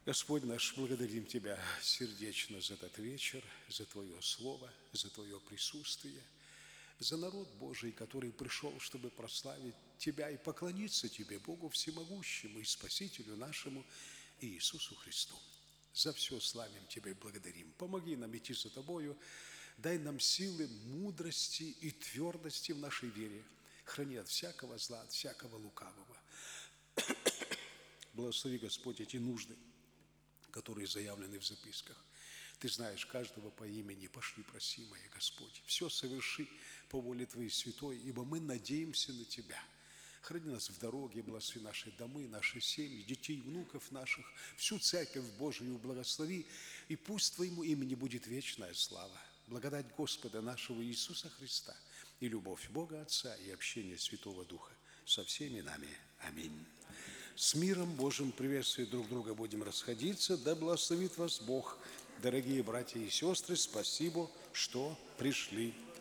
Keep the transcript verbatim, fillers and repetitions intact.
Господь наш, благодарим Тебя сердечно за этот вечер, за Твое Слово, за Твое присутствие, за народ Божий, который пришел, чтобы прославить Тебя и поклониться Тебе, Богу Всемогущему и Спасителю нашему Иисусу Христу. За все славим Тебя и благодарим. Помоги нам идти за Тобою, дай нам силы, мудрости и твердости в нашей вере. Храни от всякого зла, от всякого лукавого. Благослови, Господь, эти нужды, которые заявлены в записках. Ты знаешь каждого по имени, пошли просимое, Господь. Все соверши по воле Твоей святой, ибо мы надеемся на Тебя. Храни нас в дороге, благослови наши домы, наши семьи, детей, внуков наших, всю Церковь Божию благослови, и пусть Твоему имени будет вечная слава. Благодать Господа нашего Иисуса Христа и любовь Бога Отца и общение Святого Духа со всеми нами. Аминь. С миром Божьим, приветствуя друг друга, будем расходиться. Да благословит вас Бог, дорогие братья и сестры. Спасибо, что пришли.